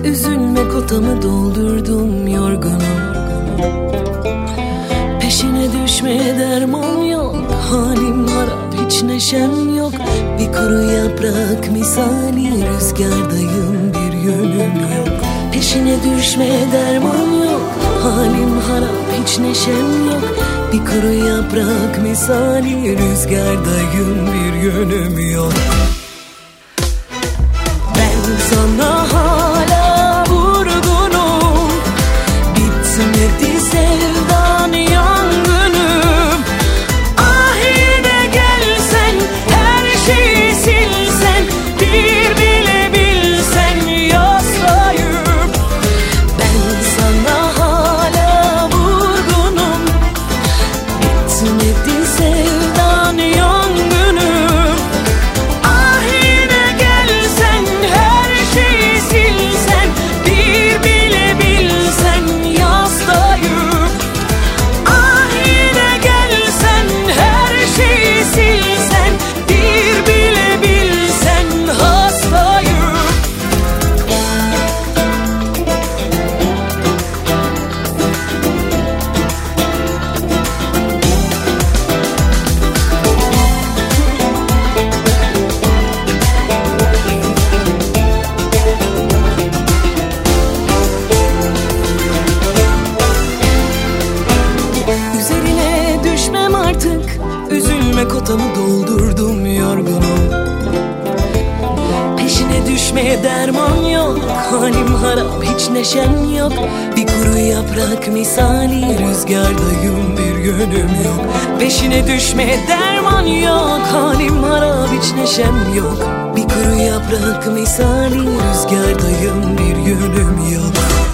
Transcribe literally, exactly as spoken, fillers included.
Üzülme kotamı doldurdum yorgunum. Peşine düşmeye derman yok. Halim harap hiç neşem yok. Bir kuru yaprak misali rüzgardayım, bir yönüm yok. Peşine düşmeye derman yok. Halim harap hiç neşem yok. Bir kuru yaprak misali rüzgardayım, bir yönüm yok. Ben sana hala vurgunum. Bitmedi sevdan yangınım. Ah yine gelsen, her şeyi silsen, bir bile bilsen yaslayıp. Ben sana hala vurgunum. Bitmedi sevdan yangınım. Ah yine gelsen, her şeyi silsen, bir bile bilsen yaslayıp. Ah yine gelsen, her şeyi silsen, bir bile bilsen hastayım. Üzerine düşmem artık. Üzülme kotamı doldurdum yorgunum. Peşine düşmeye derman yok. Halim harap hiç neşem yok. Bir kuru yaprak misali rüzgardayım, bir yönüm yok. Peşine düşmeye derman yok. Halim harap hiç neşem yok. Bir kuru yaprak misali rüzgardayım, bir yönüm yok.